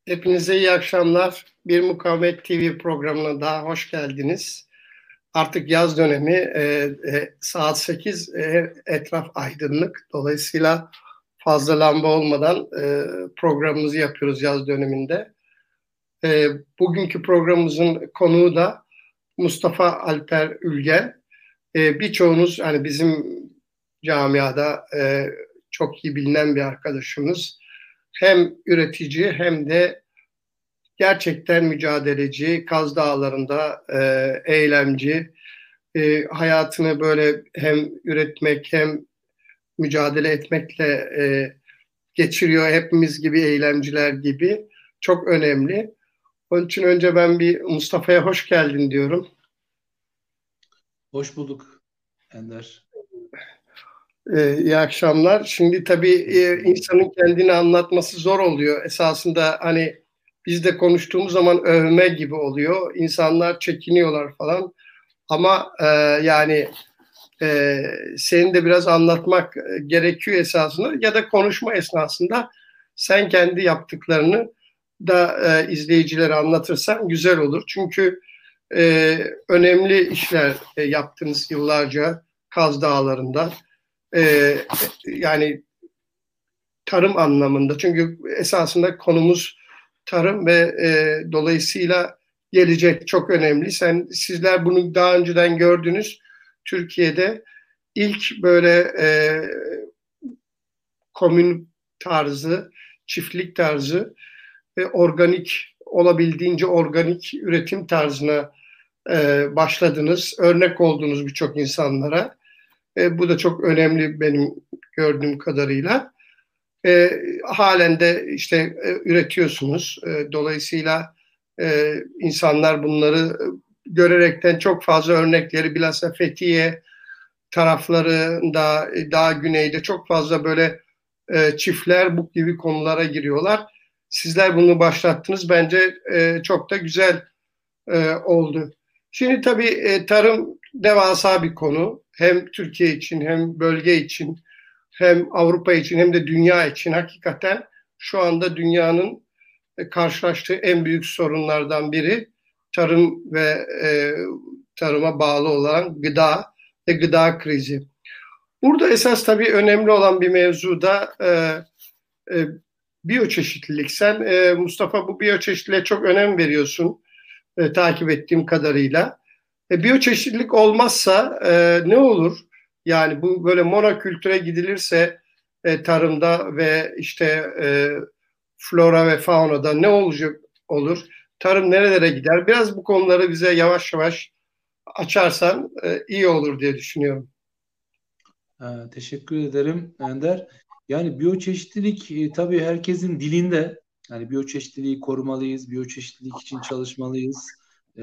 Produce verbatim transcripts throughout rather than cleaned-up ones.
Hepinize iyi akşamlar. Bir Mukavemet T V programına daha hoş geldiniz. Artık yaz dönemi, e, e, saat sekiz, e, etraf aydınlık. Dolayısıyla fazla lamba olmadan e, programımızı yapıyoruz yaz döneminde. E, Bugünkü programımızın konuğu da Mustafa Alper Ülgen. E, birçoğunuz hani bizim camiada e, çok iyi bilinen bir arkadaşımız. Hem üretici hem de gerçekten mücadeleci, Kaz Dağları'nda e, eylemci, e, hayatını böyle hem üretmek hem mücadele etmekle e, geçiriyor. Hepimiz gibi eylemciler gibi. Çok önemli. Onun için önce ben bir Mustafa'ya hoş geldin diyorum. Hoş bulduk Ender. E, iyi akşamlar. Şimdi tabii e, insanın kendini anlatması zor oluyor. Esasında hani biz de konuştuğumuz zaman övme gibi oluyor. İnsanlar çekiniyorlar falan. Ama e, yani e, senin de biraz anlatmak gerekiyor esasında ya da konuşma esnasında sen kendi yaptıklarını da e, izleyicilere anlatırsan güzel olur. Çünkü e, önemli işler e, yaptınız yıllarca Kaz Dağları'nda. E, Yani tarım anlamında. Çünkü esasında konumuz tarım ve e, dolayısıyla gelecek çok önemli. Sen sizler bunu daha önceden gördünüz. Türkiye'de ilk böyle e, komün tarzı, çiftlik tarzı ve organik olabildiğince organik üretim tarzına e, başladınız. Örnek oldunuz birçok insanlara. E, bu da çok önemli benim gördüğüm kadarıyla. E, Halen de işte e, üretiyorsunuz. E, dolayısıyla e, insanlar bunları görerekten çok fazla örnekleri bilhassa Fethiye taraflarında e, daha güneyde çok fazla böyle e, çiftler bu gibi konulara giriyorlar. Sizler bunu başlattınız. Bence e, çok da güzel e, oldu. Şimdi tabii e, tarım devasa bir konu. Hem Türkiye için hem bölge için hem Avrupa için hem de dünya için hakikaten şu anda dünyanın e, karşılaştığı en büyük sorunlardan biri tarım ve e, tarıma bağlı olan gıda ve gıda krizi. Burada esas tabii önemli olan bir mevzu da e, e, biyoçeşitlilik. Sen e, Mustafa bu biyoçeşitliliğe çok önem veriyorsun e, takip ettiğim kadarıyla. E, biyoçeşitlilik olmazsa e, ne olur? Yani bu böyle monokültüre gidilirse e, tarımda ve işte e, flora ve faunada ne olacak olur? Tarım nerelere gider? Biraz bu konuları bize yavaş yavaş açarsan e, iyi olur diye düşünüyorum. Ee, teşekkür ederim Ender. Yani biyoçeşitlilik e, tabii herkesin dilinde. Yani biyoçeşitliliği korumalıyız, biyoçeşitlilik için çalışmalıyız. Ee,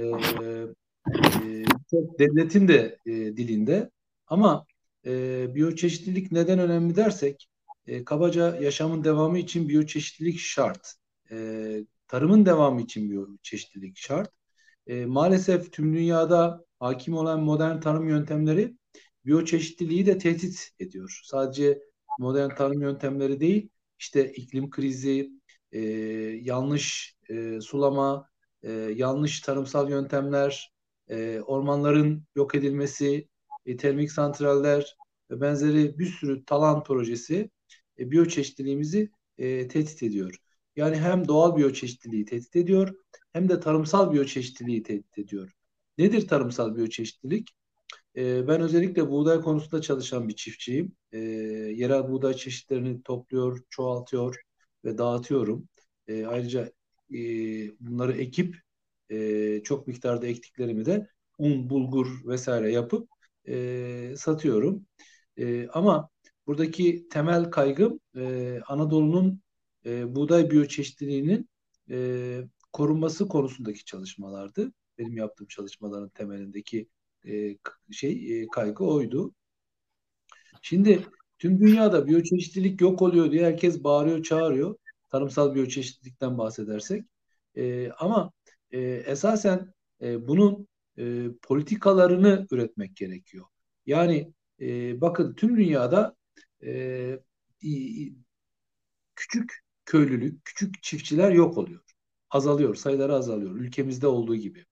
e, Birçok devletin de e, dilinde. Ama e, biyoçeşitlilik neden önemli dersek, e, kabaca yaşamın devamı için biyoçeşitlilik şart. E, tarımın devamı için biyoçeşitlilik şart. E, maalesef tüm dünyada hakim olan modern tarım yöntemleri biyoçeşitliliği de tehdit ediyor. Sadece modern tarım yöntemleri değil, işte iklim krizi, e, yanlış e, sulama, e, yanlış tarımsal yöntemler, e, ormanların yok edilmesi, e, termik santraller ve benzeri bir sürü talan projesi e, biyoçeşitliliğimizi e, tehdit ediyor. Yani hem doğal biyoçeşitliliği tehdit ediyor, hem de tarımsal biyoçeşitliliği tehdit ediyor. Nedir tarımsal biyoçeşitlilik? Ee, ben özellikle buğday konusunda çalışan bir çiftçiyim. Ee, yerel buğday çeşitlerini topluyor, çoğaltıyor ve dağıtıyorum. Ee, ayrıca e, bunları ekip e, çok miktarda ektiklerimi de un, bulgur vesaire yapıp e, satıyorum. E, ama buradaki temel kaygım e, Anadolu'nun e, buğday biyoçeşitliliğinin e, korunması konusundaki çalışmalardı. Benim yaptığım çalışmaların temelindeki e, şey e, kaygı oydu. Şimdi tüm dünyada biyoçeşitlilik yok oluyor diye herkes bağırıyor, çağırıyor. Tarımsal biyoçeşitlilikten bahsedersek. E, ama e, esasen e, bunun e, politikalarını üretmek gerekiyor. Yani e, bakın tüm dünyada e, i- i- küçük köylülük, küçük çiftçiler yok oluyor. azalıyor, sayıları azalıyor. Ülkemizde olduğu gibi.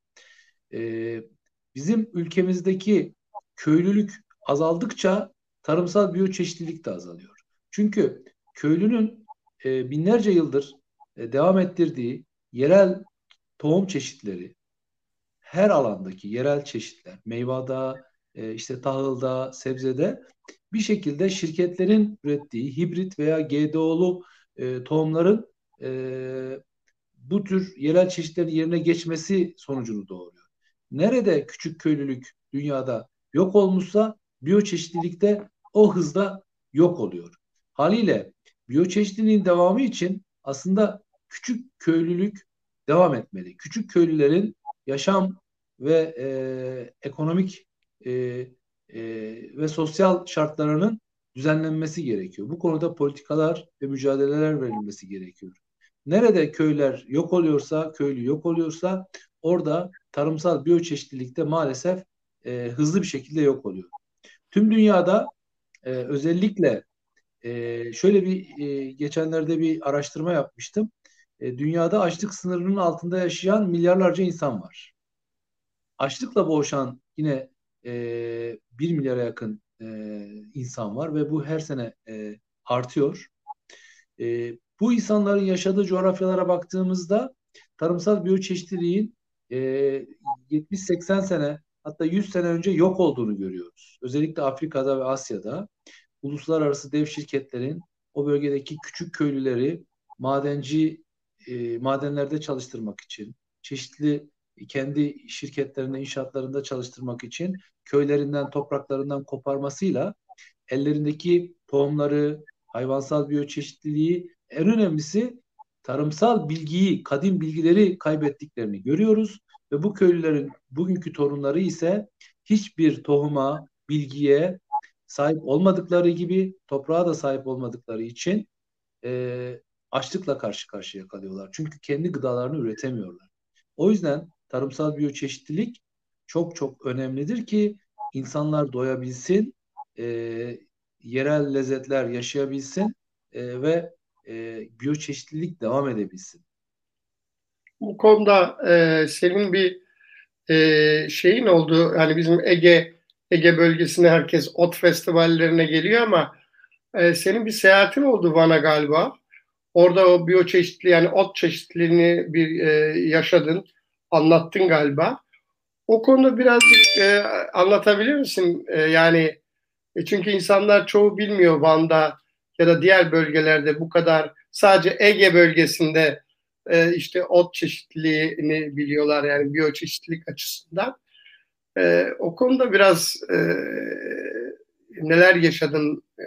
Ee, Bizim ülkemizdeki köylülük azaldıkça tarımsal biyoçeşitlilik de azalıyor. Çünkü köylünün e, binlerce yıldır e, devam ettirdiği yerel tohum çeşitleri, her alandaki yerel çeşitler, meyvada, e, işte tahılda, sebzede bir şekilde şirketlerin ürettiği hibrit veya G D O'lu e, tohumların e, bu tür yerel çeşitlerin yerine geçmesi sonucunu doğuruyor. Nerede küçük köylülük dünyada yok olmuşsa biyoçeşitlilik de o hızda yok oluyor. Haliyle biyoçeşitliliğin devamı için aslında küçük köylülük devam etmeli. Küçük köylülerin yaşam ve e, ekonomik e, e, ve sosyal şartlarının düzenlenmesi gerekiyor. Bu konuda politikalar ve mücadeleler verilmesi gerekiyor. Nerede köyler yok oluyorsa, köylü yok oluyorsa orada tarımsal biyoçeşitlilik de maalesef e, hızlı bir şekilde yok oluyor. Tüm dünyada e, özellikle e, şöyle bir e, geçenlerde bir araştırma yapmıştım. E, dünyada açlık sınırının altında yaşayan milyarlarca insan var. Açlıkla boğuşan yine e, bir milyara yakın e, insan var ve bu her sene e, artıyor. E, Bu insanların yaşadığı coğrafyalara baktığımızda tarımsal biyoçeşitliliğin e, yetmiş seksen sene hatta yüz sene önce yok olduğunu görüyoruz. Özellikle Afrika'da ve Asya'da uluslararası dev şirketlerin o bölgedeki küçük köylüleri madenci e, madenlerde çalıştırmak için, çeşitli kendi şirketlerinde, inşaatlarında çalıştırmak için köylerinden, topraklarından koparmasıyla ellerindeki tohumları, hayvansal biyoçeşitliliği, en önemlisi tarımsal bilgiyi, kadim bilgileri kaybettiklerini görüyoruz ve bu köylülerin bugünkü torunları ise hiçbir tohuma, bilgiye sahip olmadıkları gibi toprağa da sahip olmadıkları için e, açlıkla karşı karşıya kalıyorlar. Çünkü kendi gıdalarını üretemiyorlar. O yüzden tarımsal biyoçeşitlilik çok çok önemlidir ki insanlar doyabilsin, e, yerel lezzetler yaşayabilsin e, ve e, biyoçeşitlilik devam edebilsin. Bu konuda e, senin bir e, şeyin oldu. Yani bizim Ege Ege bölgesine herkes ot festivallerine geliyor ama e, senin bir seyahatin oldu Van'a galiba. Orada o biyoçeşitli yani ot çeşitliliğini bir e, yaşadın, anlattın galiba. O konuda birazcık e, anlatabilir misin? E, yani e, çünkü insanlar çoğu bilmiyor Van'da ya da diğer bölgelerde bu kadar sadece Ege bölgesinde e, işte ot çeşitliliğini biliyorlar yani biyoçeşitlilik açısından. E, o konuda biraz e, neler yaşadın? E,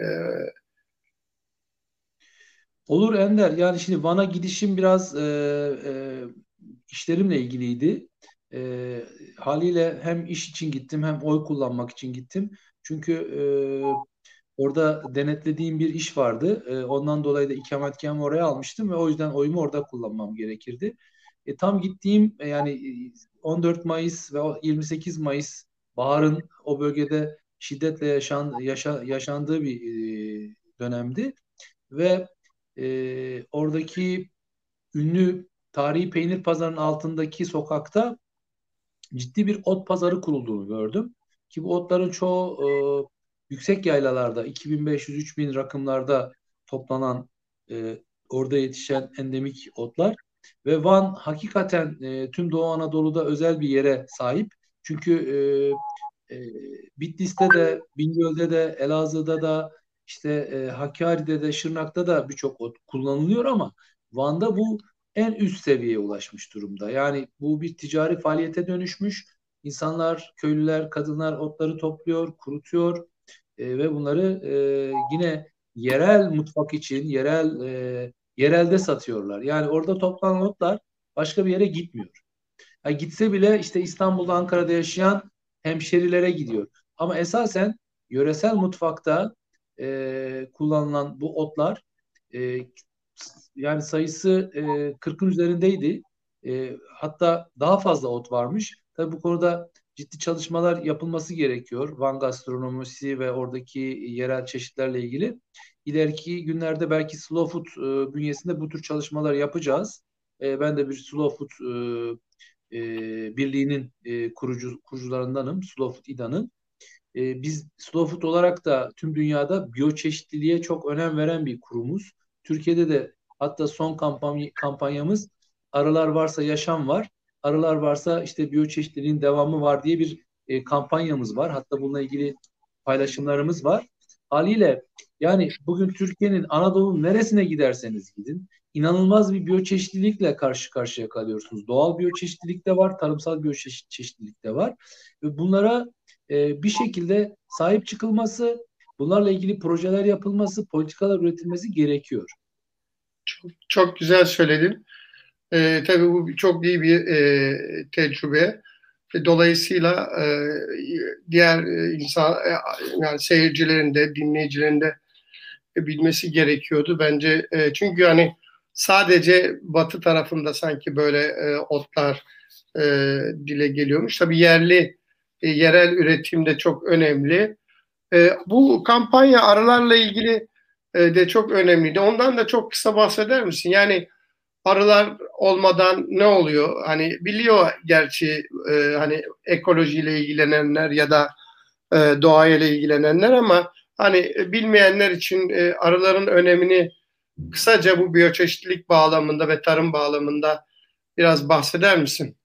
Olur Ender. Yani şimdi Van'a gidişim biraz e, e, işlerimle ilgiliydi. E, Haliyle hem iş için gittim hem oy kullanmak için gittim. Çünkü e, orada denetlediğim bir iş vardı. E, ondan dolayı da ikametgahımı oraya almıştım ve o yüzden oyumu orada kullanmam gerekirdi. E, tam gittiğim e, yani e, on dört Mayıs ve o yirmi sekiz Mayıs baharın o bölgede şiddetle yaşan, yaşa, yaşandığı bir e, dönemdi ve e, oradaki ünlü tarihi peynir pazarının altındaki sokakta ciddi bir ot pazarı kurulduğunu gördüm. Ki bu otların çoğu e, yüksek yaylalarda iki bin beş yüz-üç bin rakımlarda toplanan e, orada yetişen endemik otlar ve Van hakikaten e, tüm Doğu Anadolu'da özel bir yere sahip. Çünkü e, e, Bitlis'te de, Bingöl'de de, Elazığ'da da, işte e, Hakkari'de de, Şırnak'ta da birçok ot kullanılıyor ama Van'da bu en üst seviyeye ulaşmış durumda. Yani bu bir ticari faaliyete dönüşmüş. İnsanlar, köylüler, kadınlar otları topluyor, kurutuyor e, ve bunları e, yine yerel mutfak için, yerel e, yerelde satıyorlar. Yani orada toplanan otlar başka bir yere gitmiyor. Ha, gitse bile işte İstanbul'da, Ankara'da yaşayan hemşerilere gidiyor. Ama esasen yöresel mutfakta e, kullanılan bu otlar e, yani sayısı e, kırkın üzerindeydi. E, hatta daha fazla ot varmış. Tabii bu konuda ciddi çalışmalar yapılması gerekiyor. Van gastronomisi ve oradaki yerel çeşitlerle ilgili. İleriki günlerde belki Slow Food e, bünyesinde bu tür çalışmalar yapacağız. E, ben de bir Slow Food e, e, Birliği'nin e, kurucu kurucularındanım. Slow Food İDA'nın. E, biz Slow Food olarak da tüm dünyada biyoçeşitliliğe çok önem veren bir kurumuz. Türkiye'de de hatta son kampanya, kampanyamız arılar varsa yaşam var, arılar varsa işte biyoçeşitliliğin devamı var diye bir e, kampanyamız var. Hatta bununla ilgili paylaşımlarımız var. Haliyle yani bugün Türkiye'nin Anadolu'nun neresine giderseniz gidin, inanılmaz bir biyoçeşitlilikle karşı karşıya kalıyorsunuz. Doğal biyoçeşitlilik de var, tarımsal biyoçeşitlilik de var. Ve bunlara e, bir şekilde sahip çıkılması, bunlarla ilgili projeler yapılması, politikalar üretilmesi gerekiyor. Çok, çok güzel söyledin. E, tabii bu çok iyi bir e, tecrübe. Dolayısıyla e, diğer e, insan e, yani seyircilerin de dinleyicilerin de bilmesi gerekiyordu bence. E, çünkü hani sadece batı tarafında sanki böyle e, otlar e, dile geliyormuş. Tabii yerli e, yerel üretim de çok önemli. E, bu kampanya arılarla ilgili e, de çok önemliydi. Ondan da çok kısa bahseder misin? Yani arılar olmadan ne oluyor? Hani biliyor gerçi e, hani ekolojiyle ilgilenenler ya da e, doğayla ilgilenenler ama hani bilmeyenler için e, arıların önemini kısaca bu biyoçeşitlilik bağlamında ve tarım bağlamında biraz bahseder misin?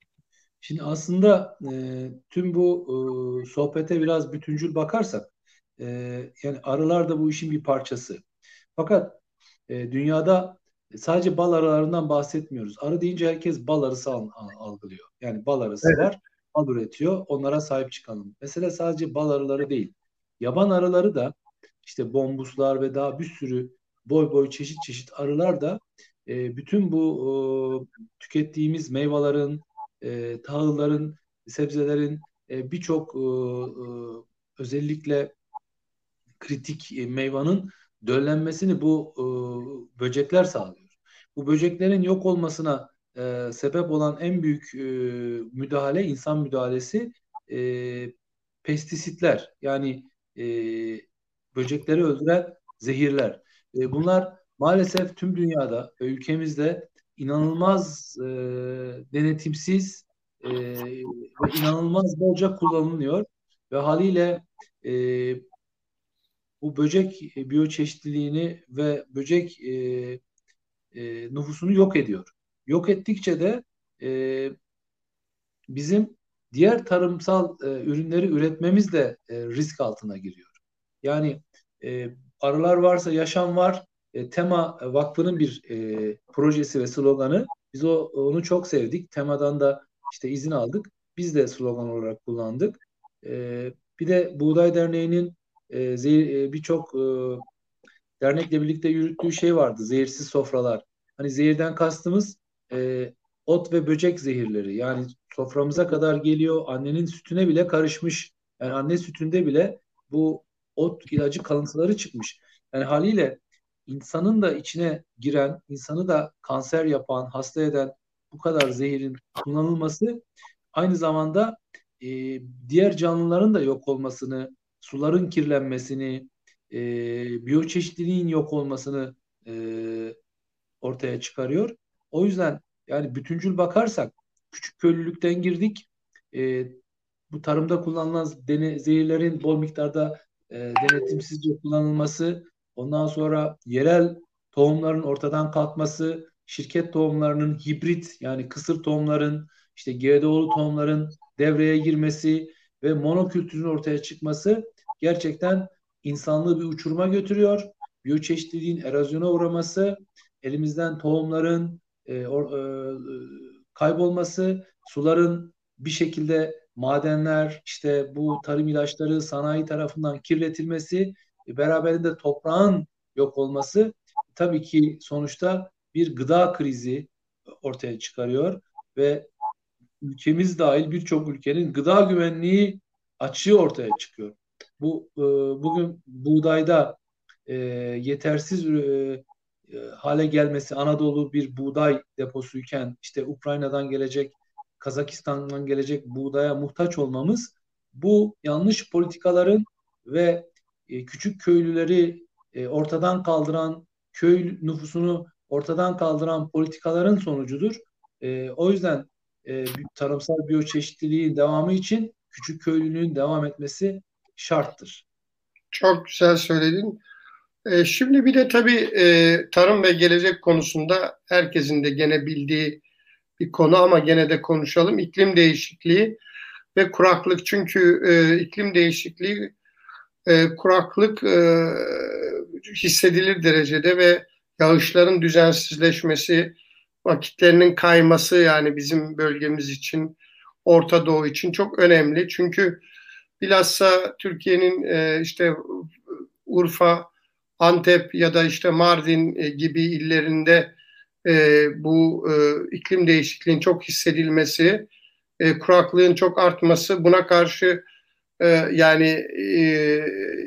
Şimdi aslında e, tüm bu e, sohbete biraz bütüncül bakarsak, e, yani arılar da bu işin bir parçası. Fakat e, dünyada sadece bal arılarından bahsetmiyoruz. Arı deyince herkes bal arısı al- al- algılıyor. Yani bal arısı Evet. var, bal üretiyor, onlara sahip çıkalım. Mesele sadece bal arıları değil. Yaban arıları da işte bombuslar ve daha bir sürü boy boy çeşit çeşit arılar da e, bütün bu e, tükettiğimiz meyvelerin, e, tahılların, sebzelerin e, birçok e, e, özellikle kritik e, meyvanın döllenmesini bu e, böcekler sağlıyor. Bu böceklerin yok olmasına e, sebep olan en büyük e, müdahale, insan müdahalesi e, pestisitler. Yani e, böcekleri öldüren zehirler. E, bunlar maalesef tüm dünyada ve ülkemizde inanılmaz e, denetimsiz e, ve inanılmaz bolca kullanılıyor ve haliyle e, bu böcek e, biyoçeşitliliğini ve böcek e, e, nüfusunu yok ediyor. Yok ettikçe de e, bizim diğer tarımsal e, ürünleri üretmemiz de e, risk altına giriyor. Yani e, arılar varsa yaşam var. E, Tema Vakfı'nın bir e, projesi ve sloganı. Biz o onu çok sevdik. Tema'dan da işte izin aldık. Biz de slogan olarak kullandık. E, bir de Buğday Derneği'nin e, zeh- e, birçok e, dernekle birlikte yürüttüğü şey vardı. Zehirsiz sofralar. Hani zehirden kastımız e, ot ve böcek zehirleri. Yani soframıza kadar geliyor. Annenin sütüne bile karışmış. Yani anne sütünde bile bu ot ilacı kalıntıları çıkmış. Yani haliyle insanın da içine giren, insanı da kanser yapan, hasta eden bu kadar zehirin kullanılması aynı zamanda e, diğer canlıların da yok olmasını, suların kirlenmesini, e, biyoçeşitliliğin yok olmasını e, ortaya çıkarıyor. O yüzden yani bütüncül bakarsak küçük köylülükten girdik. E, Bu tarımda kullanılan dene, zehirlerin bol miktarda e, denetimsizce kullanılması, ondan sonra yerel tohumların ortadan kalkması, şirket tohumlarının hibrit yani kısır tohumların, işte G D O'lu tohumların devreye girmesi ve monokültürün ortaya çıkması gerçekten insanlığı bir uçuruma götürüyor. Biyoçeşitliliğin erozyona uğraması, elimizden tohumların e, or, e, kaybolması, suların bir şekilde madenler, işte bu tarım ilaçları sanayi tarafından kirletilmesi, e, beraberinde toprağın yok olması tabii ki sonuçta bir gıda krizi ortaya çıkarıyor ve ülkemiz dahil birçok ülkenin gıda güvenliği açığı ortaya çıkıyor. Bu e, bugün buğdayda e, yetersiz e, e, hale gelmesi, Anadolu bir buğday deposuyken işte Ukrayna'dan gelecek, Kazakistan'dan gelecek buğdaya muhtaç olmamız bu yanlış politikaların ve e, küçük köylüleri e, ortadan kaldıran, köy nüfusunu ortadan kaldıran politikaların sonucudur. E, o yüzden e, tarımsal biyoçeşitliliğin devamı için küçük köylülüğün devam etmesi şarttır. Çok güzel söyledin. E, şimdi bir de tabii e, tarım ve gelecek konusunda herkesin de gene bildiği bir konu ama gene de konuşalım. İklim değişikliği ve kuraklık. Çünkü e, iklim değişikliği, e, kuraklık e, hissedilir derecede ve yağışların düzensizleşmesi, vakitlerinin kayması yani bizim bölgemiz için, Orta Doğu için çok önemli. Çünkü bilhassa Türkiye'nin e, işte Urfa, Antep ya da işte Mardin e, gibi illerinde e, bu e, iklim değişikliğinin çok hissedilmesi, e, kuraklığın çok artması, buna karşı e, yani e,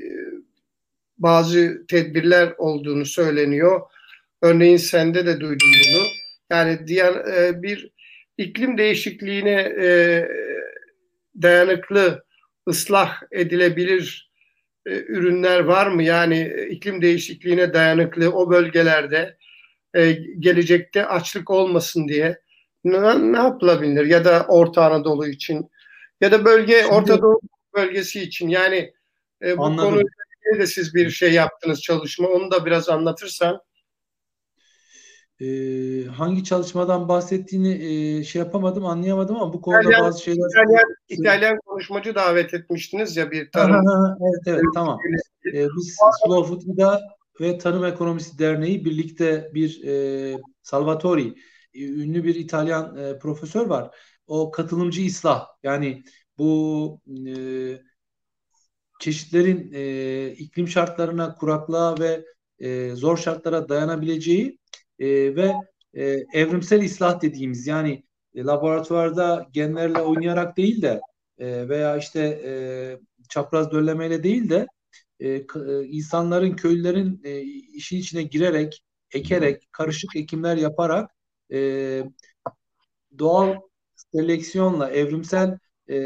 bazı tedbirler olduğunu söyleniyor. Örneğin sende de duydum bunu. Yani diğer e, bir iklim değişikliğine e, dayanıklı, ıslah edilebilir e, ürünler var mı? Yani e, iklim değişikliğine dayanıklı o bölgelerde e, gelecekte açlık olmasın diye ne, ne yapılabilir? Ya da Orta Anadolu için ya da bölge Orta Şimdi Doğu bölgesi için yani e, bu konuyla anladım. ilgili de siz bir şey yaptınız çalışma. Onu da biraz anlatırsan. Ee, hangi çalışmadan bahsettiğini e, şey yapamadım, anlayamadım ama bu konuda İtalyan, bazı şeyler İtalyan, söyle. İtalyan konuşmacı davet etmiştiniz ya bir Ha, ha, tarım. ha, evet evet tamam. Ee, biz Slow Food Gıda ve Tarım Ekonomisi Derneği birlikte bir e, Salvatori, e, ünlü bir İtalyan e, profesör var. O katılımcı islah yani bu e, çeşitlerin e, iklim şartlarına, kuraklığa ve e, zor şartlara dayanabileceği e, ve e, evrimsel islah dediğimiz yani e, laboratuvarda genlerle oynayarak değil de e, veya işte e, çapraz döllemeyle değil de e, k- e, insanların, köylülerin e, işin içine girerek, ekerek, karışık ekimler yaparak e, doğal seleksiyonla, evrimsel e,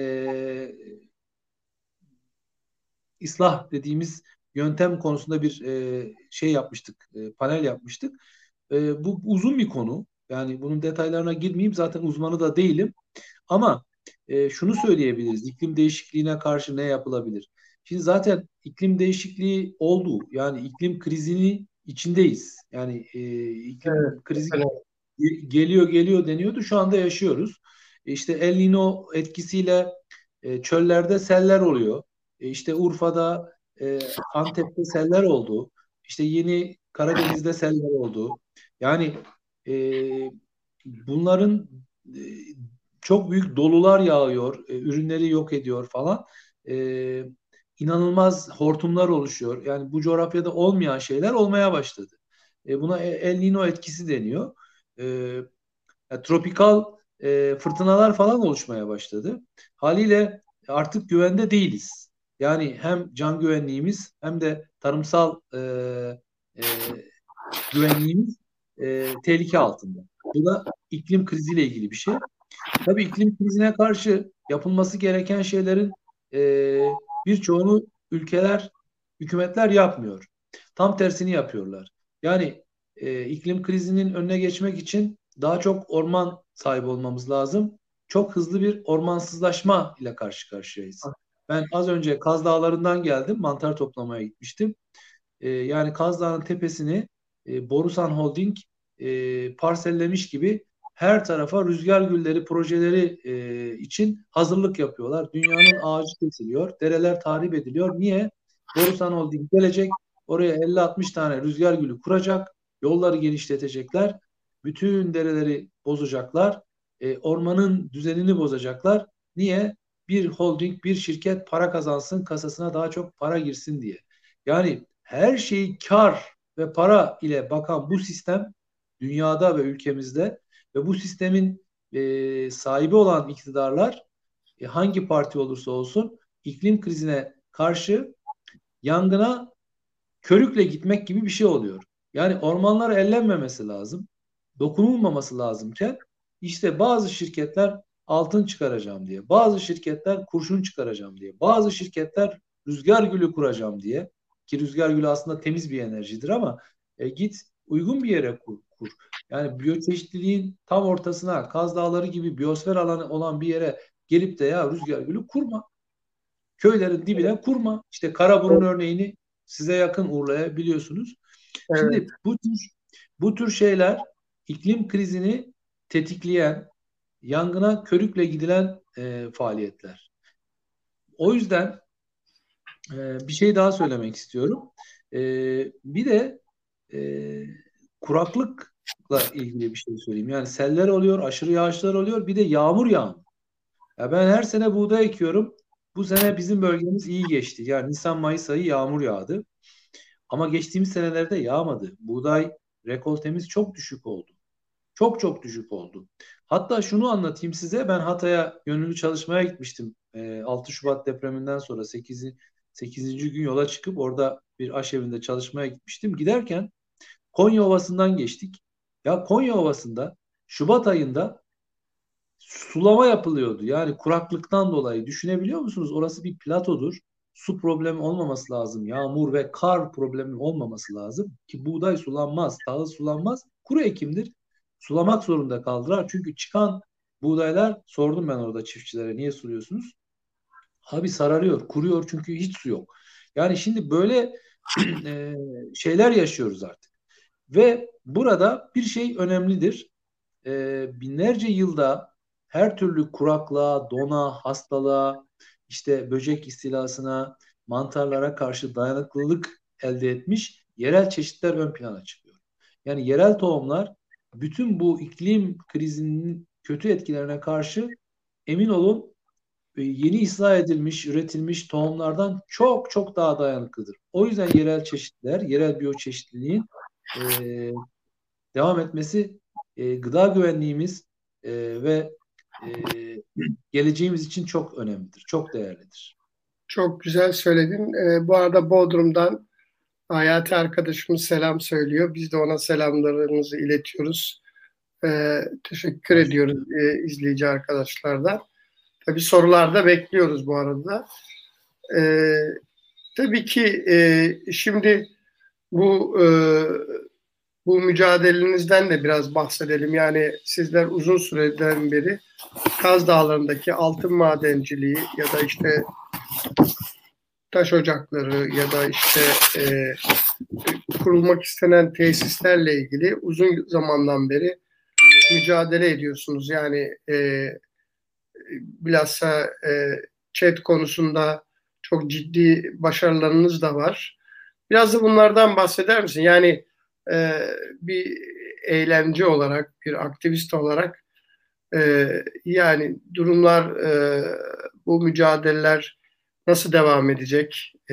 ıslah dediğimiz yöntem konusunda bir e, şey yapmıştık, e, panel yapmıştık. E, bu uzun bir konu. Yani bunun detaylarına girmeyeyim zaten uzmanı da değilim. Ama e, şunu söyleyebiliriz. İklim değişikliğine karşı ne yapılabilir? Şimdi zaten iklim değişikliği oldu. Yani iklim krizini içindeyiz. Yani e, Evet, iklim krizi evet. ge- geliyor geliyor deniyordu. Şu anda yaşıyoruz. E, İşte El Niño etkisiyle e, çöllerde seller oluyor. E, işte Urfa'da, e, Antep'te seller oldu. İşte yeni Karadeniz'de seller oldu. Yani e, bunların e, çok büyük dolular yağıyor, e, ürünleri yok ediyor falan. E, inanılmaz hortumlar oluşuyor. Yani bu coğrafyada olmayan şeyler olmaya başladı. E, buna El Niño etkisi deniyor. E, yani tropikal e, fırtınalar falan oluşmaya başladı. Haliyle artık güvende değiliz. Yani hem can güvenliğimiz hem de tarımsal e, e, güvenliğimiz e, tehlike altında. Bu da iklim kriziyle ilgili bir şey. Tabii iklim krizine karşı yapılması gereken şeylerin e, birçoğunu ülkeler, hükümetler yapmıyor. Tam tersini yapıyorlar. Yani e, iklim krizinin önüne geçmek için daha çok orman sahibi olmamız lazım. Çok hızlı bir ormansızlaşma ile karşı karşıyayız. Ben az önce Kaz Dağları'ndan geldim. Mantar toplamaya gitmiştim. E, yani Kaz Dağı'nın tepesini e, Borusan Holding e, parsellemiş gibi her tarafa rüzgar gülleri projeleri e, için hazırlık yapıyorlar. Dünyanın ağacı kesiliyor, dereler tahrip ediliyor. Niye? Borusan Holding gelecek, oraya elli altmış tane rüzgar gülü kuracak, yolları genişletecekler, bütün dereleri bozacaklar, e, ormanın düzenini bozacaklar. Niye? Bir holding, bir şirket para kazansın, kasasına daha çok para girsin diye. Yani her şeyi kar ve para ile bakan bu sistem dünyada ve ülkemizde ve bu sistemin e, sahibi olan iktidarlar e, hangi parti olursa olsun iklim krizine karşı yangına körükle gitmek gibi bir şey oluyor. Yani ormanlar ellenmemesi lazım. Dokunulmaması lazımken işte bazı şirketler altın çıkaracağım diye, bazı şirketler kurşun çıkaracağım diye, bazı şirketler rüzgar gülü kuracağım diye ki rüzgar gülü aslında temiz bir enerjidir ama e, git uygun bir yere kur. kur. Yani biyoçeşitliliğin tam ortasına, Kaz Dağları gibi biyosfer alanı olan bir yere gelip de ya rüzgar gülü kurma. Köylerin dibine kurma. İşte Karaburun örneğini size yakın Urla'ya biliyorsunuz. Evet, Şimdi bu tür bu tür şeyler iklim krizini tetikleyen, yangına körükle gidilen e, faaliyetler. O yüzden e, bir şey daha söylemek istiyorum. E, bir de e, kuraklıkla ilgili bir şey söyleyeyim. Yani seller oluyor, aşırı yağışlar oluyor, bir de yağmur yağmıyor. Ya ben her sene buğday ekiyorum. Bu sene bizim bölgemiz iyi geçti. Yani Nisan-Mayıs ayı yağmur yağdı. Ama geçtiğimiz senelerde yağmadı. Buğday rekoltemiz çok düşük oldu. Çok çok düşük oldu. Hatta şunu anlatayım size. Ben Hatay'a gönüllü çalışmaya gitmiştim. Ee, altı Şubat depreminden sonra sekiz, sekizinci gün yola çıkıp orada bir aşevinde çalışmaya gitmiştim. Giderken Konya Ovası'ndan geçtik. Ya Konya Ovası'nda Şubat ayında sulama yapılıyordu. Yani kuraklıktan dolayı düşünebiliyor musunuz? Orası bir platodur. Su problemi olmaması lazım. Yağmur ve kar problemi olmaması lazım ki buğday sulanmaz, tahıl sulanmaz. Kuru ekimdir. Sulamak zorunda kaldılar. Çünkü çıkan buğdaylar sordum ben orada çiftçilere niye suluyorsunuz? Abi sararıyor, kuruyor çünkü hiç su yok. Yani şimdi böyle e, şeyler yaşıyoruz artık. Ve burada bir şey önemlidir. E, binlerce yılda her türlü kuraklığa, dona, hastalığa, işte böcek istilasına, mantarlara karşı dayanıklılık elde etmiş yerel çeşitler ön plana çıkıyor. Yani yerel tohumlar bütün bu iklim krizinin kötü etkilerine karşı emin olun e, yeni ıslah edilmiş, üretilmiş tohumlardan çok çok daha dayanıklıdır. O yüzden yerel çeşitler, yerel biyoçeşitliliğin e, devam etmesi e, gıda güvenliğimiz e, ve e, geleceğimiz için çok önemlidir, çok değerlidir. çok güzel söyledin. Ee, bu arada Bodrum'dan Hayati arkadaşımız selam söylüyor. Biz de ona selamlarımızı iletiyoruz. Ee, teşekkür ediyoruz e, izleyici arkadaşlardan. Tabii sorular da bekliyoruz bu arada. Ee, tabii ki e, şimdi bu e, bu mücadelenizden de biraz bahsedelim. Yani sizler uzun süreden beri Kaz Dağları'ndaki altın madenciliği ya da işte taş ocakları ya da işte e, kurulmak istenen tesislerle ilgili uzun zamandan beri mücadele ediyorsunuz. Yani e, bilhassa e, chat konusunda çok ciddi başarılarınız da var. Biraz da bunlardan bahseder misin? Yani e, bir eylemci olarak, bir aktivist olarak e, yani durumlar, e, bu mücadeleler nasıl devam edecek? E,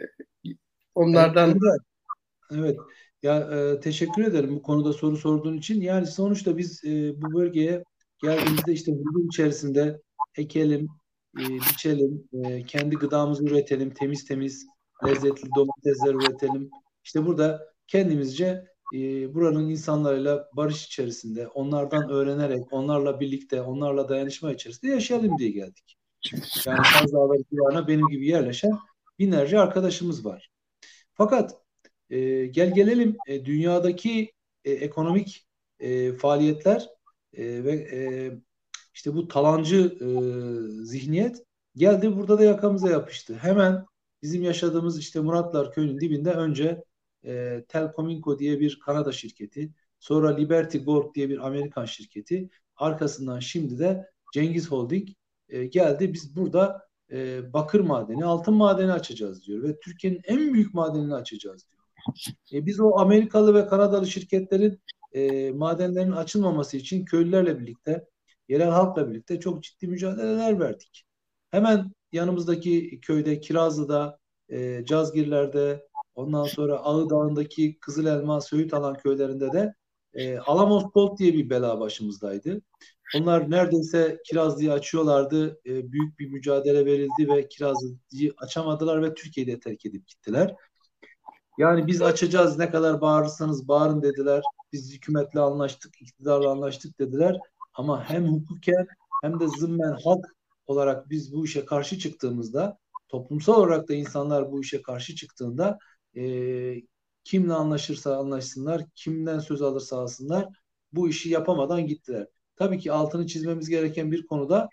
E, onlardan Ender, evet. Ya e, teşekkür ederim bu konuda soru sorduğun için. Yani sonuçta biz e, bu bölgeye geldiğimizde işte huzur içerisinde ekelim, e, biçelim, e, kendi gıdamızı üretelim, temiz temiz lezzetli domatesler üretelim. İşte burada kendimizce e, buranın insanlarıyla barış içerisinde, onlardan öğrenerek, onlarla birlikte, onlarla dayanışma içerisinde yaşayalım diye geldik. Yani Kaz Dağları civarına benim gibi yerleşen binlerce arkadaşımız var. Fakat e, gel gelelim e, dünyadaki e, ekonomik e, faaliyetler e, ve e, işte bu talancı e, zihniyet geldi burada da yakamıza yapıştı. Hemen bizim yaşadığımız işte Muratlar Köyü'nün dibinde önce e, Telcominco diye bir Kanada şirketi, sonra Liberty Gold diye bir Amerikan şirketi, arkasından şimdi de Cengiz Holding e, geldi. Biz burada e, bakır madeni, altın madeni açacağız diyor ve Türkiye'nin en büyük madenini açacağız diyor. E, biz o Amerikalı ve Kanadalı şirketlerin e, madenlerin açılmaması için köylülerle birlikte, yerel halkla birlikte çok ciddi mücadeleler verdik. Hemen yanımızdaki köyde, Kirazlı'da, e, Cazgirler'de, ondan sonra Ağı Dağı'ndaki Kızıl Elma, Söğüt Alan köylerinde de e, Alamos Gold diye bir bela başımızdaydı. Onlar neredeyse Kirazlı'yı açıyorlardı. E, büyük bir mücadele verildi ve Kirazlı'yı açamadılar ve Türkiye'yi de terk edip gittiler. Yani biz açacağız ne kadar bağırırsanız bağırın dediler. Biz hükümetle anlaştık, iktidarla anlaştık dediler. Ama hem hukuken hem de zımmen halk olarak biz bu işe karşı çıktığımızda, toplumsal olarak da insanlar bu işe karşı çıktığında e, Kimle anlaşırsa anlaşsınlar, kimden söz alırsa alsınlar, bu işi yapamadan gittiler. Tabii ki altını çizmemiz gereken bir konuda,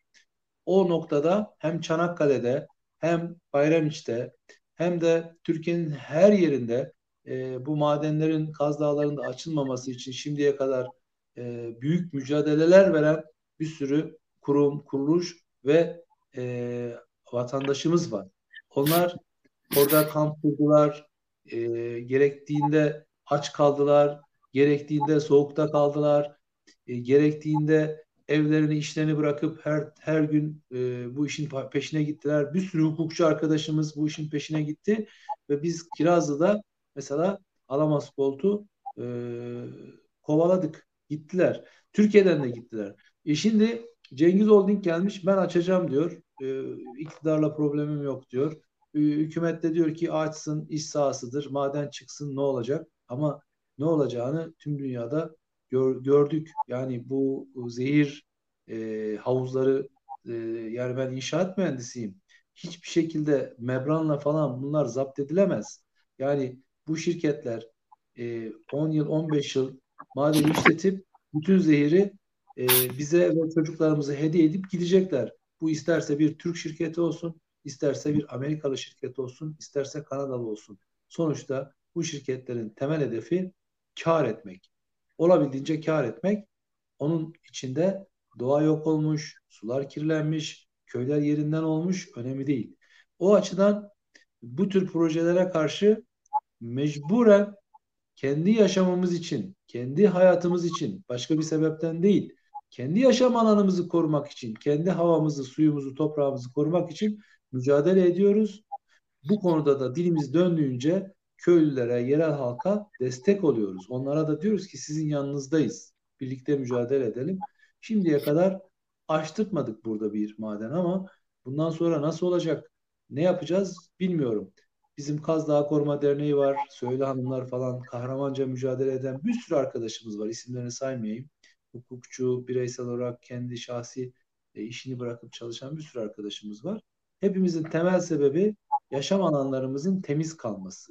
o noktada hem Çanakkale'de hem Bayramiç'te hem de Türkiye'nin her yerinde e, bu madenlerin, Kaz Dağları'nda açılmaması için şimdiye kadar e, büyük mücadeleler veren bir sürü kurum, kuruluş ve e, vatandaşımız var. Onlar orada kamp kurdular, e, gerektiğinde aç kaldılar, gerektiğinde soğukta kaldılar, e, gerektiğinde evlerini, işlerini bırakıp her her gün e, bu işin peşine gittiler. Bir sürü hukukçu arkadaşımız bu işin peşine gitti ve biz Kirazlı'da mesela Alamas Bolt'u e, kovaladık. Gittiler. Türkiye'den de gittiler. E şimdi Cengiz Holding gelmiş, ben açacağım diyor. E, iktidarla problemim yok diyor. E, hükümet de diyor ki açsın, iş sahasıdır. Maden çıksın, ne olacak? Ama ne olacağını tüm dünyada gör, gördük. Yani bu, bu zehir e, havuzları, e, yani ben inşaat mühendisiyim. Hiçbir şekilde membranla falan bunlar zapt edilemez. Yani bu şirketler e, on yıl, on beş yıl madeni işletip bütün zehiri e, bize ve çocuklarımıza hediye edip gidecekler. Bu isterse bir Türk şirketi olsun, isterse bir Amerikalı şirket olsun, isterse Kanadalı olsun. Sonuçta bu şirketlerin temel hedefi kar etmek. Olabildiğince kar etmek. Onun içinde doğa yok olmuş, sular kirlenmiş, köyler yerinden olmuş, önemli değil. O açıdan bu tür projelere karşı mecburen kendi yaşamamız için, kendi hayatımız için, başka bir sebepten değil, kendi yaşam alanımızı korumak için, kendi havamızı, suyumuzu, toprağımızı korumak için mücadele ediyoruz. Bu konuda da dilimiz döndüğünce köylülere, yerel halka destek oluyoruz. Onlara da diyoruz ki sizin yanınızdayız. Birlikte mücadele edelim. Şimdiye kadar açtırtmadık burada bir maden ama bundan sonra nasıl olacak, ne yapacağız bilmiyorum. Bizim Kaz Dağı Koruma Derneği var. Söyle Hanımlar falan kahramanca mücadele eden bir sürü arkadaşımız var. İsimlerini saymayayım. Hukukçu, bireysel olarak kendi şahsi e, işini bırakıp çalışan bir sürü arkadaşımız var. Hepimizin temel sebebi yaşam alanlarımızın temiz kalması.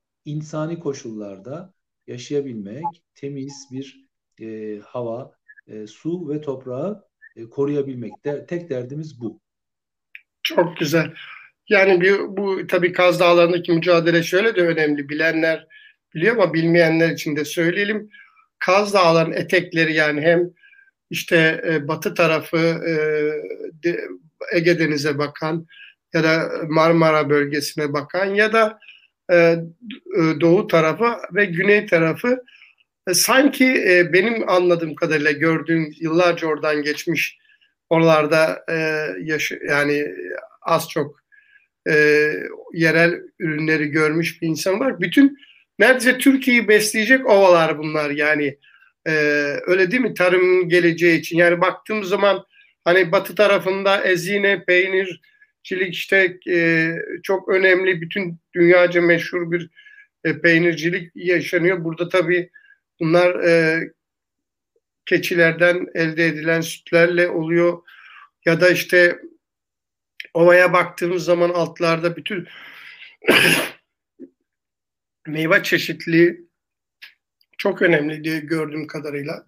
İnsani koşullarda yaşayabilmek, temiz bir e, hava, e, su ve toprağı e, koruyabilmek. De, tek derdimiz bu. Çok güzel. Yani bir, bu tabii Kaz Dağları'ndaki mücadele şöyle de önemli. Bilenler biliyor ama bilmeyenler için de söyleyelim. Kaz Dağları'nın etekleri, yani hem işte e, batı tarafı, e, de, Ege Denizi'ne bakan ya da Marmara bölgesine bakan ya da e, e, doğu tarafı ve güney tarafı, e, sanki e, benim anladığım kadarıyla, gördüğüm, yıllarca oradan geçmiş, oralarda e, yaş yani az çok e, yerel ürünleri görmüş bir insan var. Bütün neredeyse Türkiye'yi besleyecek ovalar bunlar yani. E, Öyle değil mi? Tarımın geleceği için. Yani baktığımız zaman hani batı tarafında ezine, peynircilik işte e, çok önemli, bütün dünyaca meşhur bir e, peynircilik yaşanıyor. Burada tabii bunlar e, keçilerden elde edilen sütlerle oluyor. Ya da işte ovaya baktığımız zaman altlarda bütün meyve çeşitliliği çok önemli diye gördüğüm kadarıyla.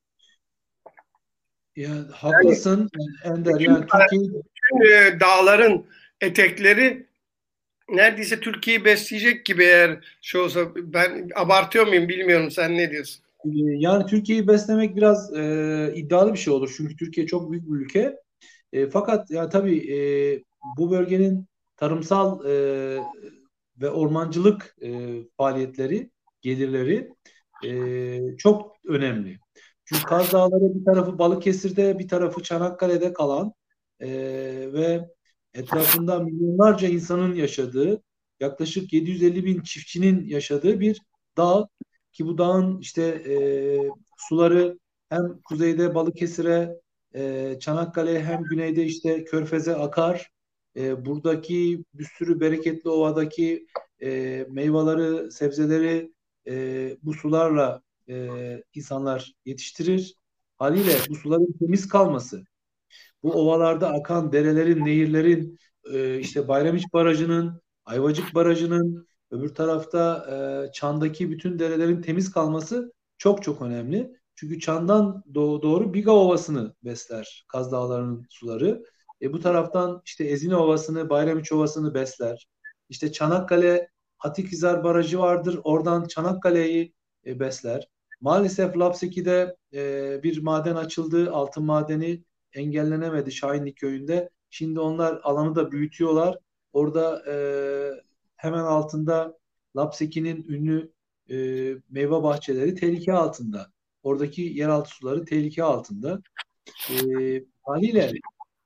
Ya Yani haklısın Ender. bütün, Yani Türkiye bütün e, dağların etekleri neredeyse Türkiye'yi besleyecek gibi, eğer şey olsa. Ben abartıyor muyum bilmiyorum, sen ne diyorsun? yani Türkiye'yi beslemek biraz e, iddialı bir şey olur. Çünkü Türkiye çok büyük bir ülke. E, fakat ya tabii e, bu bölgenin tarımsal e, ve ormancılık e, faaliyetleri, gelirleri e, çok önemli. Çünkü Kaz Dağları bir tarafı Balıkesir'de, bir tarafı Çanakkale'de kalan e, ve etrafında milyonlarca insanın yaşadığı, yaklaşık yedi yüz elli bin çiftçinin yaşadığı bir dağ, ki bu dağın işte e, suları hem kuzeyde Balıkesir'e, e, Çanakkale, hem güneyde işte Körfez'e akar. E, buradaki bir sürü bereketli ovadaki e, meyveleri, sebzeleri e, bu sularla e, insanlar yetiştirir. Haliyle bu suların temiz kalması, bu ovalarda akan derelerin, nehirlerin, e, işte Bayramiç Barajı'nın, Ayvacık Barajı'nın Öbür tarafta e, çandaki bütün derelerin temiz kalması çok çok önemli. Çünkü çandan doğ- doğru Biga Ovası'nı besler Kaz Dağları'nın suları. E, bu taraftan işte Ezine Ovası'nı, Bayramiçi Ovası'nı besler. İşte Çanakkale Hatikizar Barajı vardır. Oradan Çanakkale'yi e, besler. Maalesef Lapseki'de e, bir maden açıldı. Altın madeni engellenemedi Şahinlik köyünde. Şimdi onlar alanı da büyütüyorlar. Orada e, hemen altında Lapseki'nin ünlü e, meyve bahçeleri tehlike altında. Oradaki yeraltı suları tehlike altında. E, haliyle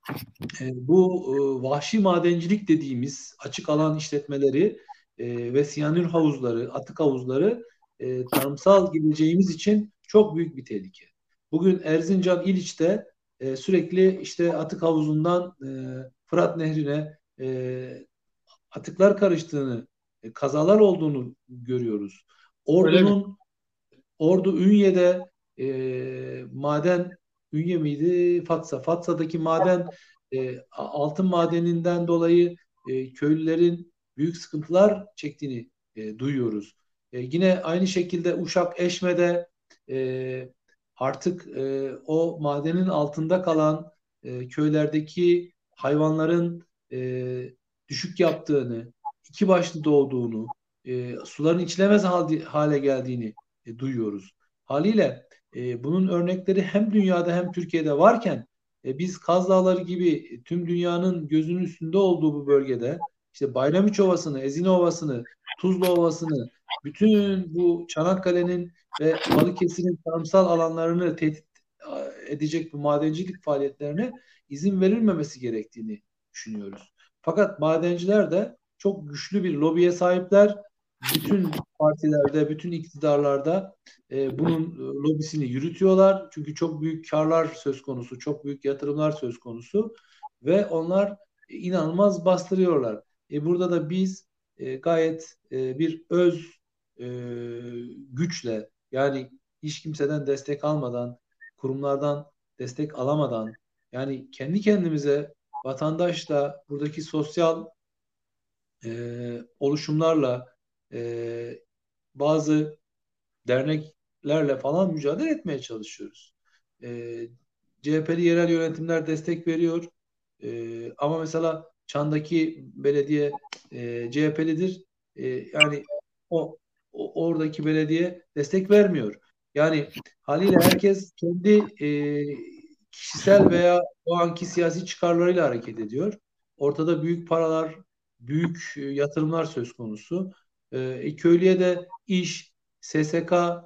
e, bu e, vahşi madencilik dediğimiz açık alan işletmeleri e, ve siyanür havuzları, atık havuzları e, tarımsal geleceğimiz için çok büyük bir tehlike. Bugün Erzincan İliç'te e, sürekli işte atık havuzundan e, Fırat Nehri'ne e, atıklar karıştığını, e, kazalar olduğunu görüyoruz. Öyle mi? Ordu'nun Ordu Ünye'de e, maden Ünye miydi? Fatsa. Fatsa'daki maden e, altın madeninden dolayı e, köylülerin büyük sıkıntılar çektiğini e, duyuyoruz. E, yine aynı şekilde Uşak Eşme'de e, artık e, o madenin altında kalan e, köylerdeki hayvanların e, düşük yaptığını, iki başlı doğduğunu, e, suların içilemez hale geldiğini e, duyuyoruz. Haliyle e, bunun örnekleri hem dünyada hem Türkiye'de varken e, biz Kaz Dağları gibi tüm dünyanın gözünün üstünde olduğu bu bölgede işte Bayramiçi Ovası'nı, Ezine Ovası'nı, Tuzla Ovası'nı, bütün bu Çanakkale'nin ve Balıkesir'in tarımsal alanlarını tehdit edecek bu madencilik faaliyetlerine izin verilmemesi gerektiğini düşünüyoruz. Fakat madenciler de çok güçlü bir lobiye sahipler. Bütün partilerde, bütün iktidarlarda e, bunun e, lobisini yürütüyorlar. Çünkü çok büyük karlar söz konusu, çok büyük yatırımlar söz konusu ve onlar e, inanılmaz bastırıyorlar. E, burada da biz e, gayet e, bir öz e, güçle, yani hiç kimseden destek almadan, kurumlardan destek alamadan, yani kendi kendimize vatandaşla, buradaki sosyal e, oluşumlarla, e, bazı derneklerle falan mücadele etmeye çalışıyoruz. E, C H P'li yerel yönetimler destek veriyor. E, ama mesela Çan'daki belediye e, C H P'lidir. E, yani o, o oradaki belediye destek vermiyor. Yani haliyle herkes kendi e, kişisel veya o anki siyasi çıkarlarıyla hareket ediyor. Ortada büyük paralar, büyük e, yatırımlar söz konusu. E, köylüye de iş, S S K,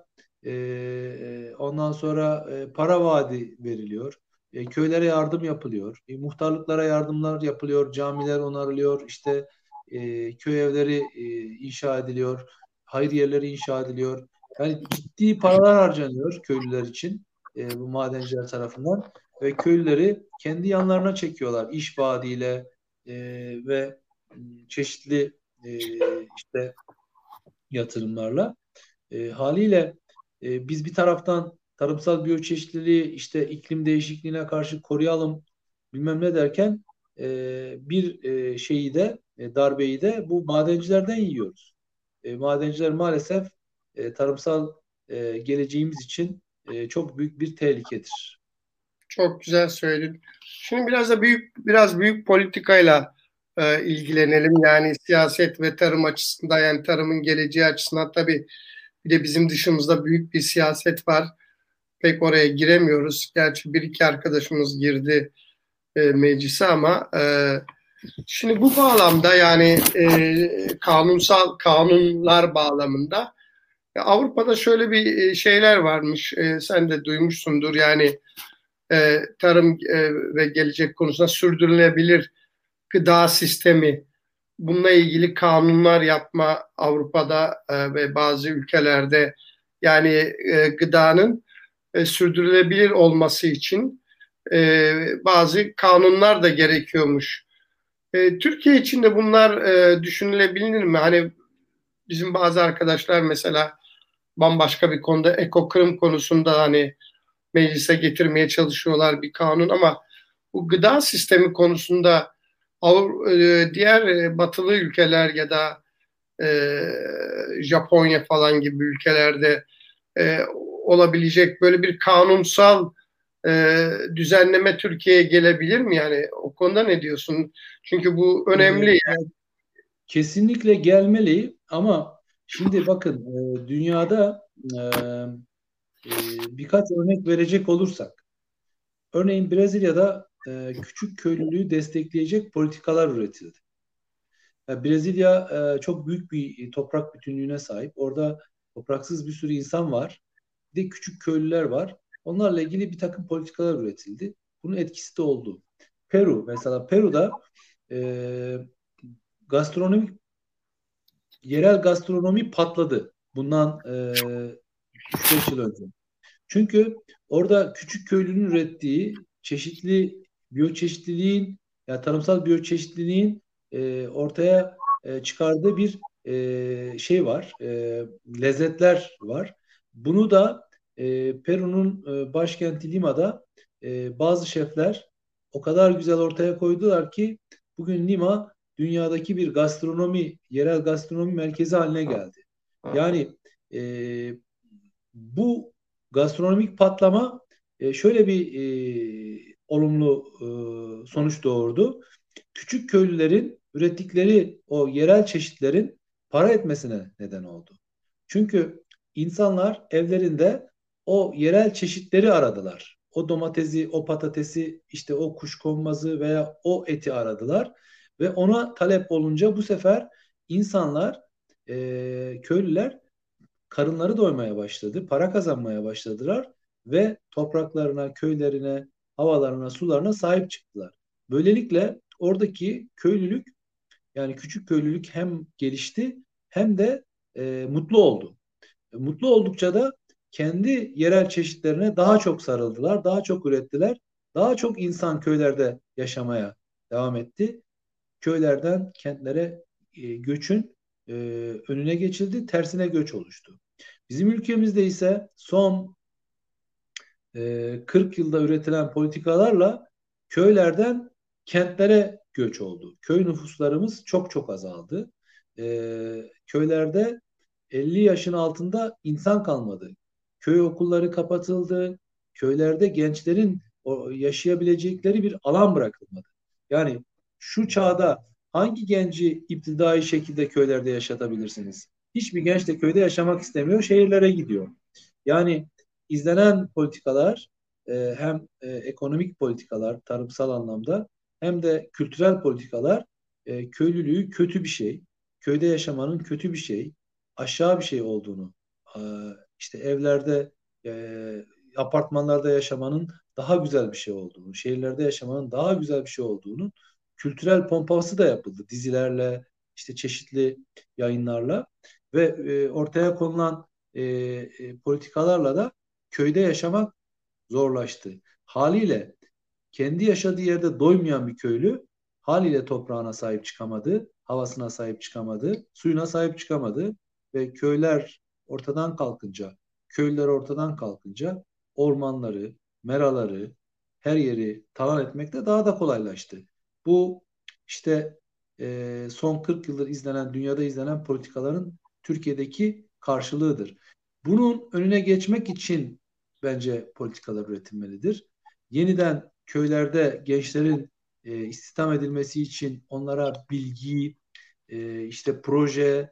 e, ondan sonra e, para vaadi veriliyor. E, köylere yardım yapılıyor. E, muhtarlıklara yardımlar yapılıyor. Camiler onarılıyor. İşte e, köy evleri e, inşa ediliyor. Hayır yerleri inşa ediliyor. Yani ciddi paralar harcanıyor köylüler için e, bu madenciler tarafından ve köylüleri kendi yanlarına çekiyorlar iş vaadiyle e, ve çeşitli e, işte yatırımlarla. E, haliyle e, biz bir taraftan tarımsal biyoçeşitliliği işte iklim değişikliğine karşı koruyalım bilmem ne derken e, bir e, şeyi de e, darbeyi de bu madencilerden yiyoruz. E, madenciler maalesef e, tarımsal e, geleceğimiz için e, çok büyük bir tehlikedir. Çok güzel söyledin. Şimdi biraz da büyük biraz büyük politikayla e, ilgilenelim. Yani siyaset ve tarım açısından, yani tarımın geleceği açısından tabii bir de bizim dışımızda büyük bir siyaset var. Pek oraya giremiyoruz. Gerçi bir iki arkadaşımız girdi e, meclise ama e, şimdi bu bağlamda, yani e, kanunsal kanunlar bağlamında ya Avrupa'da şöyle bir e, şeyler varmış. E, sen de duymuşsundur. Yani e, tarım e, ve gelecek konusunda sürdürülebilir gıda sistemi, bununla ilgili kanunlar yapma Avrupa'da e, ve bazı ülkelerde, yani e, gıdanın e, sürdürülebilir olması için e, bazı kanunlar da gerekiyormuş. E, Türkiye için de bunlar e, düşünülebilir mi? Hani bizim bazı arkadaşlar mesela bambaşka bir konuda, ekokırım konusunda hani meclise getirmeye çalışıyorlar bir kanun, ama bu gıda sistemi konusunda Avru- e, diğer e, batılı ülkeler ya da e, Japonya falan gibi ülkelerde e, olabilecek böyle bir kanunsal e, düzenleme Türkiye'ye gelebilir mi? Yani o konuda ne diyorsun? Çünkü bu Ee, önemli. yani kesinlikle gelmeli ama şimdi bakın e, dünyada e, e, birkaç örnek verecek olursak, örneğin Brezilya'da e, küçük köylülüğü destekleyecek politikalar üretildi. Ya Brezilya e, çok büyük bir toprak bütünlüğüne sahip. Orada topraksız bir sürü insan var. Bir de küçük köylüler var. Onlarla ilgili bir takım politikalar üretildi. Bunun etkisi de oldu. Peru mesela, Peru'da e, gastronomik yerel gastronomi patladı. Bundan e, üç beş yıl önce. Çünkü orada küçük köylünün ürettiği çeşitli biyoçeşitliliğin, ya tarımsal biyoçeşitliliğin e, ortaya e, çıkardığı bir e, şey var, e, lezzetler var. Bunu da e, Peru'nun e, başkenti Lima'da e, bazı şefler o kadar güzel ortaya koydular ki bugün Lima dünyadaki bir gastronomi, yerel gastronomi merkezi haline geldi. Yani e, bu gastronomik patlama e, şöyle bir e, olumlu e, sonuç doğurdu. Küçük köylülerin ürettikleri o yerel çeşitlerin para etmesine neden oldu. Çünkü insanlar evlerinde o yerel çeşitleri aradılar. O domatesi, o patatesi, işte o kuşkonmazı veya o eti aradılar ve ona talep olunca bu sefer insanlar, e, köylüler karınları doymaya başladı, para kazanmaya başladılar ve topraklarına, köylerine, havalarına, sularına sahip çıktılar. Böylelikle oradaki köylülük, yani küçük köylülük hem gelişti hem de e, mutlu oldu. E, mutlu oldukça da kendi yerel çeşitlerine daha çok sarıldılar, daha çok ürettiler. Daha çok insan köylerde yaşamaya devam etti. Köylerden kentlere e, göçün e, önüne geçildi, tersine göç oluştu. Bizim ülkemizde ise son e, kırk yılda üretilen politikalarla köylerden kentlere göç oldu. Köy nüfuslarımız çok çok azaldı. E, köylerde elli yaşın altında insan kalmadı. Köy okulları kapatıldı. Köylerde gençlerin o, yaşayabilecekleri bir alan bırakılmadı. Yani şu çağda hangi genci iptidai şekilde köylerde yaşatabilirsiniz? Hiçbir genç de köyde yaşamak istemiyor, şehirlere gidiyor. Yani izlenen politikalar e, hem e, ekonomik politikalar tarımsal anlamda hem de kültürel politikalar e, köylülüğü kötü bir şey, köyde yaşamanın kötü bir şey, aşağı bir şey olduğunu, e, işte evlerde, e, apartmanlarda yaşamanın daha güzel bir şey olduğunu, şehirlerde yaşamanın daha güzel bir şey olduğunu kültürel pompası da yapıldı dizilerle, işte çeşitli yayınlarla ve e, ortaya konulan e, e, politikalarla da köyde yaşamak zorlaştı. Haliyle kendi yaşadığı yerde doymayan bir köylü haliyle toprağına sahip çıkamadı, havasına sahip çıkamadı, suyuna sahip çıkamadı ve köyler ortadan kalkınca, köylüler ortadan kalkınca ormanları, meraları, her yeri talan etmek de daha da kolaylaştı. Bu işte e, son kırk yıldır izlenen, dünyada izlenen politikaların Türkiye'deki karşılığıdır. Bunun önüne geçmek için bence politikalar üretilmelidir. Yeniden köylerde gençlerin e, istihdam edilmesi için onlara bilgi, e, işte proje,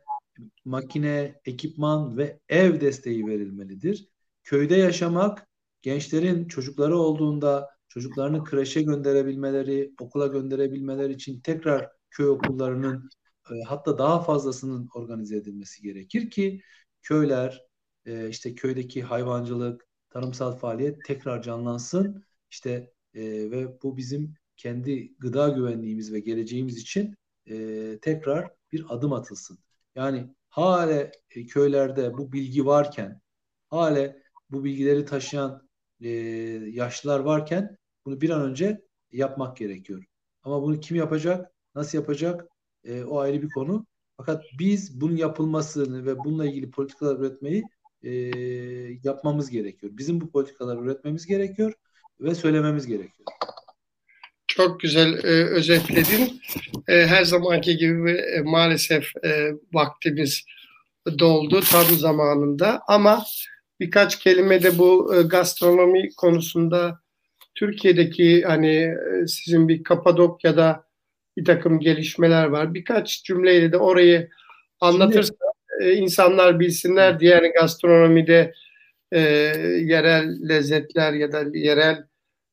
makine, ekipman ve ev desteği verilmelidir. Köyde yaşamak, gençlerin çocukları olduğunda çocuklarını kreşe gönderebilmeleri, okula gönderebilmeleri için tekrar köy okullarının, e, hatta daha fazlasının organize edilmesi gerekir ki köyler, e, işte köydeki hayvancılık, tarımsal faaliyet tekrar canlansın. İşte e, ve bu bizim kendi gıda güvenliğimiz ve geleceğimiz için e, tekrar bir adım atılsın. Yani hale e, köylerde bu bilgi varken, hale bu bilgileri taşıyan e, yaşlılar varken bunu bir an önce yapmak gerekiyor. Ama bunu kim yapacak, nasıl yapacak, e, o ayrı bir konu. Fakat biz bunun yapılmasını ve bununla ilgili politikalar üretmeyi e, yapmamız gerekiyor. Bizim bu politikaları üretmemiz gerekiyor ve söylememiz gerekiyor. Çok güzel e, özetledin. E, her zamanki gibi e, maalesef e, vaktimiz doldu tam zamanında. Ama birkaç kelime de bu e, gastronomi konusunda Türkiye'deki hani e, sizin bir Kapadokya'da bir takım gelişmeler var. Birkaç cümleyle de orayı Şimdi anlatırsa e, insanlar bilsinler diğer gastronomide e, yerel lezzetler ya da yerel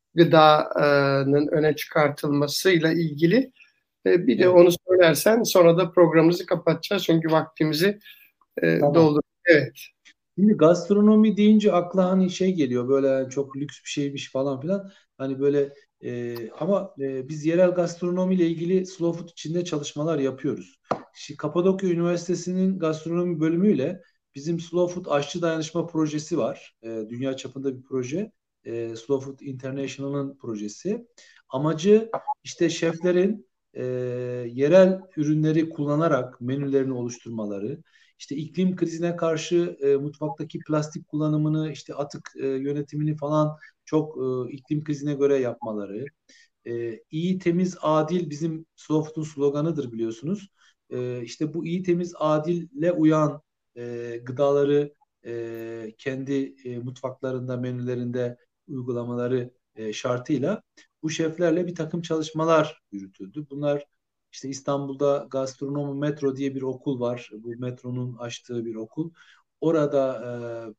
gıdanın öne çıkartılmasıyla ilgili e, bir de evet, onu söylersen sonra da programımızı kapatacağız çünkü vaktimizi e, tamam. doldu. Evet, Şimdi gastronomi deyince akla hani şey geliyor böyle yani çok lüks bir şeymiş falan filan. Hani böyle e, ama e, biz yerel gastronomi ile ilgili Slow Food içinde çalışmalar yapıyoruz. Şimdi Kapadokya Üniversitesi'nin gastronomi bölümüyle bizim Slow Food Aşçı Dayanışma Projesi var. E, dünya çapında bir proje. E, Slow Food International'ın projesi. Amacı işte şeflerin e, yerel ürünleri kullanarak menülerini oluşturmaları, işte iklim krizine karşı e, mutfaktaki plastik kullanımını, işte atık e, yönetimini falan çok e, iklim krizine göre yapmaları. E, iyi, temiz, adil bizim Slow sloganıdır biliyorsunuz. E, işte bu iyi, temiz, adille uyan e, gıdaları e, kendi e, mutfaklarında, menülerinde uygulamaları e, şartıyla bu şeflerle bir takım çalışmalar yürütüldü. Bunlar işte İstanbul'da Gastronomi Metro diye bir okul var. Bu metronun açtığı bir okul. Orada e,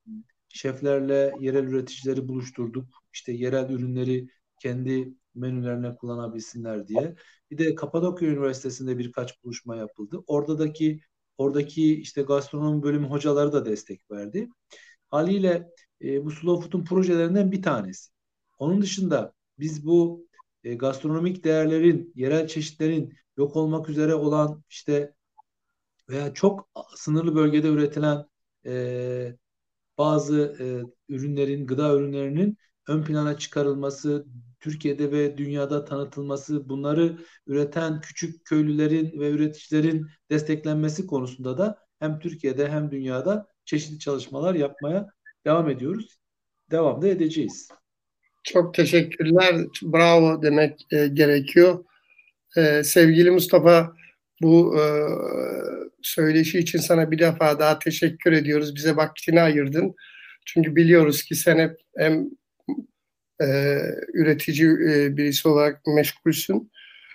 şeflerle yerel üreticileri buluşturduk. İşte yerel ürünleri kendi menülerine kullanabilsinler diye. Bir de Kapadokya Üniversitesi'nde birkaç buluşma yapıldı. Oradaki oradaki işte gastronomi bölümü hocaları da destek verdi. Haliyle e, bu Slow Food'un projelerinden bir tanesi. Onun dışında biz bu e, gastronomik değerlerin, yerel çeşitlerin yok olmak üzere olan işte veya çok sınırlı bölgede üretilen e, bazı e, ürünlerin, gıda ürünlerinin ön plana çıkarılması, Türkiye'de ve dünyada tanıtılması, bunları üreten küçük köylülerin ve üreticilerin desteklenmesi konusunda da hem Türkiye'de hem dünyada çeşitli çalışmalar yapmaya devam ediyoruz. Devam da edeceğiz. çok teşekkürler. Bravo demek e, gerekiyor. E, sevgili Mustafa, bu e, söyleşi için sana bir defa daha teşekkür ediyoruz. Bize vaktini ayırdın. Çünkü biliyoruz ki sen hep hem e, üretici e, birisi olarak meşgulsün.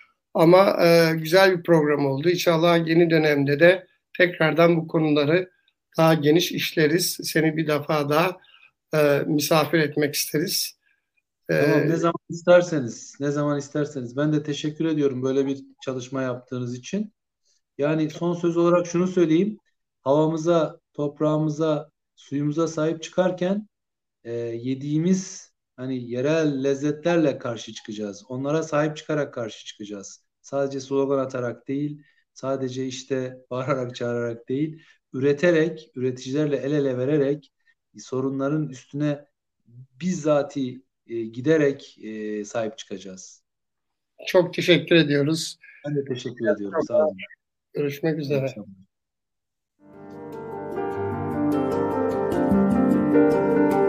Ama e, güzel bir program oldu. İnşallah yeni dönemde de tekrardan bu konuları daha geniş işleriz. Seni bir defa daha e, misafir etmek isteriz. E, Tamam, ne zaman isterseniz, ne zaman isterseniz. Ben de teşekkür ediyorum böyle bir çalışma yaptığınız için. Yani son söz olarak şunu söyleyeyim. Havamıza, toprağımıza, suyumuza sahip çıkarken e, yediğimiz hani yerel lezzetlerle karşı çıkacağız. Onlara sahip çıkarak karşı çıkacağız. Sadece slogan atarak değil, sadece işte bağırarak çağırarak değil, üreterek, üreticilerle el ele vererek sorunların üstüne bizzati e, giderek e, sahip çıkacağız. çok teşekkür ediyoruz. Ben de teşekkür ediyorum. Sağ olun. Görüşmek İyi üzere. akşamlar.